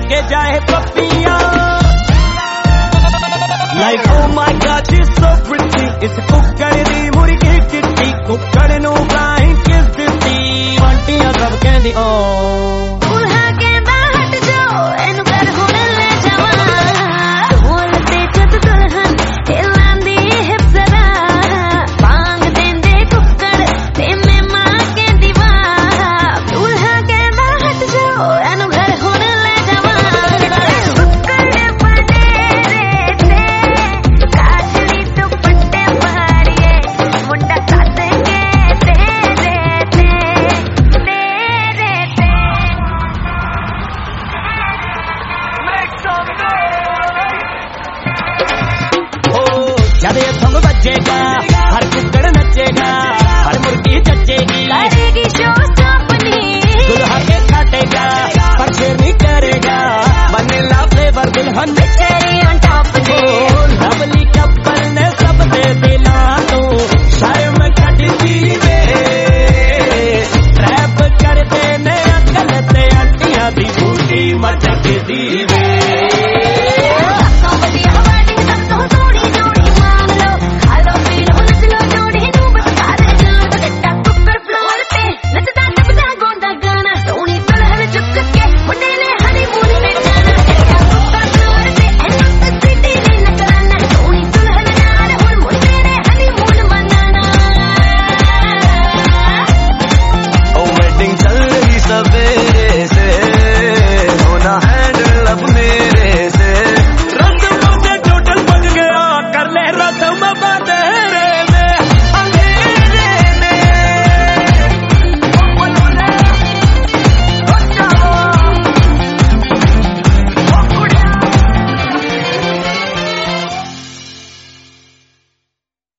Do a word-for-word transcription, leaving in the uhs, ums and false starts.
के जाए पपिया like oh my God she is so pretty इस कुक्कड़ दी मुर्गी चिट्टी कुक्कड़ नू फ्लाइंग किस दित्ती आंटियां सब कहंदी ओ दूल्हा कहंदा हट जाओ एनु कर हुण ले जावां ढोल ते जद दुल्हन हिलांदी हिप जरा बांग देंदे कुक्कड़ ते मैं मां कहंदी वाह दूल्हा कहंदा हट जाओ एनु घर हुण ले जावां कुक्कड़ बने रे ते काजली दुपट्टे मारिए मुंडा सद के तेरे ते तेरे ते जब ये धुन बजेगा हर कुक्कड़ नचेगा हर मुर्गी चचेगी करेगी शो अपनी दुल्हा के काटेगा पर शेर नहीं करेगा वनीला फ्लेवर दुल्हन नचेगा